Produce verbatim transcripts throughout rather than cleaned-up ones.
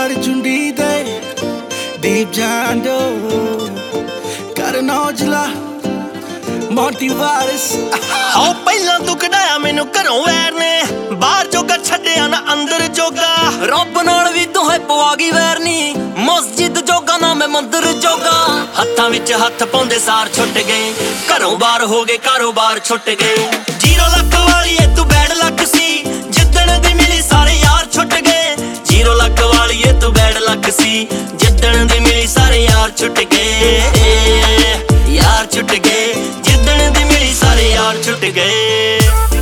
कर चुंडी दे डीप जांडो कर नौजला मोटी वारिस आओ पहला तू कढ़ाया मैनू घरों वैर ने बाहर जोगा छड्डिया ना अंदर जोगा रब नाल भी तू है पवागी वैर नी मस्जिद जोगा ना मैं मंदिर जोगा हत्थां विच हत्थ पाउंदे सार छुट गए घरों बाहर हो गए कारोबार छुट गए जीरो लक वाली ए तू बैड लक सी जिद्दण दी मिली सारे यार छुट गए जीरो लक वाली ए तू बैड लक सी जिद्दण दी मिली सारे यार छुट गए यार छुट गए जिद्दण दी मिली सारे यार छुट गए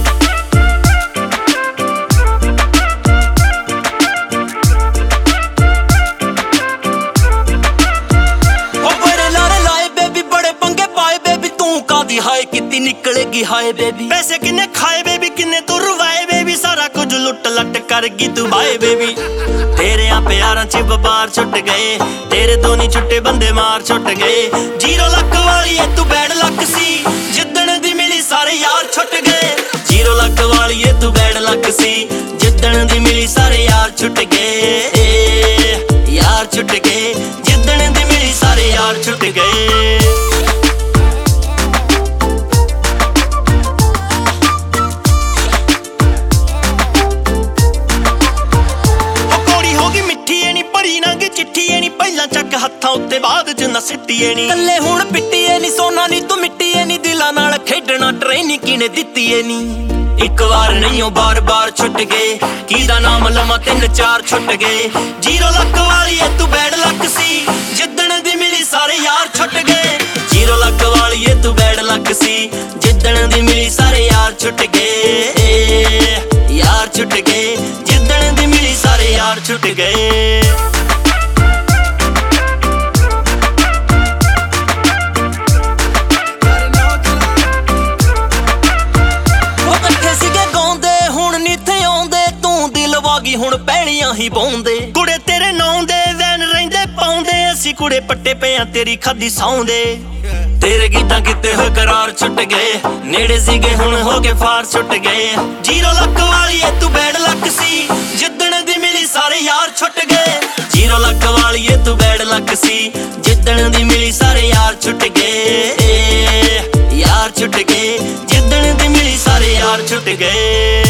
हाय कितनी निकलेगी हाय बेबी पैसे किन्ने खाए बेबी किन्ने तू रुवाए बेबी सारा कुछ लुट लट करगी तू बाए बेबी तेरे यहाँ प्यारां च बबार छुट गए तेरे दो नी छुट्टे बंदे मार छुट गए जीरो लक वाली ए तू बैड लक सी जिद्दण दी मिली सारे यार छुट गए जीरो लक वाली ए तू बैड लक सी जिद्दण दी मिली सारे यार छुट गए यार छुट गए जिद्दण दी मिली सारे यार छुट गए ਚੱਕ ਹੱਥਾਂ ਉੱਤੇ ਬਾਅਦ ਚ ਨਾ ਸਿੱਟੀਏ ਨੀ ਕੱਲੇ ਹੁਣ ਪਿੱਟੀਏ ਨੀ ਸੋਨਾ ਨੀ ਤੂੰ ਮਿੱਟੀਏ ਨੀ ਦਿਲਾਂ ਨਾਲ ਖੇਡਣਾ ਟ੍ਰੇਨਿੰਗ ਕਿਨੇ ਦਿੱਤੀਏ ਨੀ ਇੱਕ ਵਾਰ ਨਹੀਂ ਉਹ ਬਾਰ ਬਾਰ ਛੁੱਟ ਗਏ ਕਿਹਦਾ ਨਾਮ ਲਵਾਂ ਤਿੰਨ ਚਾਰ ਛੁੱਟ ਗਏ ਜੀਰੋ ਲੱਕ ਵਾਲੀ ਏ ਤੂੰ ਬੈਡ ਲੱਕ ਸੀ ਜਿੱਦਣ ਦੀ ਮਿਲੀ ਸਾਰੇ ਯਾਰ ਛੁੱਟ ਗਏ ਜੀਰੋ ਲੱਕ ਵਾਲੀ ਏ ਤੂੰ ਬੈਡ ਲੱਕ ਸੀ ਜਿੱਦਣ ਦੀ ਮਿਲੀ ਸਾਰੇ ਯਾਰ ਛੁੱਟ ਗਏ ਯਾਰ ਛੁੱਟ ਗਏ ਜਿੱਦਣ ਦੀ ਮਿਲੀ ਸਾਰੇ ਯਾਰ ਛੁੱਟ ਗਏ ਹੁਣ ਪਹਿਲੀਆਂ ਹੀ ਪਾਉਂਦੇ ਕੁੜੇ ਤੇਰੇ ਨਾਂ ਦੇ ਵੈਨ ਰਹਿੰਦੇ ਪਾਉਂਦੇ ਅਸੀਂ ਕੁੜੇ ਪੱਟੇ ਪਏ ਆ ਤੇਰੀ ਖਾਦੀ ਸੌਂਦੇ ਤੇਰੇ ਗੀਤਾਂ ਕਿਤੇ ਹੋਏ ਕਰਾਰ ਛੁੱਟ ਗਏ ਨੇੜੇ ਸੀਗੇ ਹੁਣ ਹੋ ਕੇ ਫਾਰ ਛੁੱਟ ਗਏ ਜੀਰੋ ਲੱਕ ਵਾਲੀ ਏ ਤੂੰ ਬੈਡ ਲੱਕ ਸੀ ਜਿੱਦਣ ਦੀ ਮਿਲੀ ਸਾਰੇ ਯਾਰ ਛੁੱਟ ਗਏ ਜੀਰੋ ਲੱਕ ਵਾਲੀ ਏ ਤੂੰ ਬੈਡ ਲੱਕ ਸੀ ਜਿੱਦਣ ਦੀ ਮਿਲੀ ਸਾਰੇ ਯਾਰ ਛੁੱਟ ਗਏ ਯਾਰ ਛੁੱਟ ਗਏ ਜਿੱਦਣ ਦੀ ਮਿਲੀ ਸਾਰੇ ਯਾਰ ਛੁੱਟ ਗਏ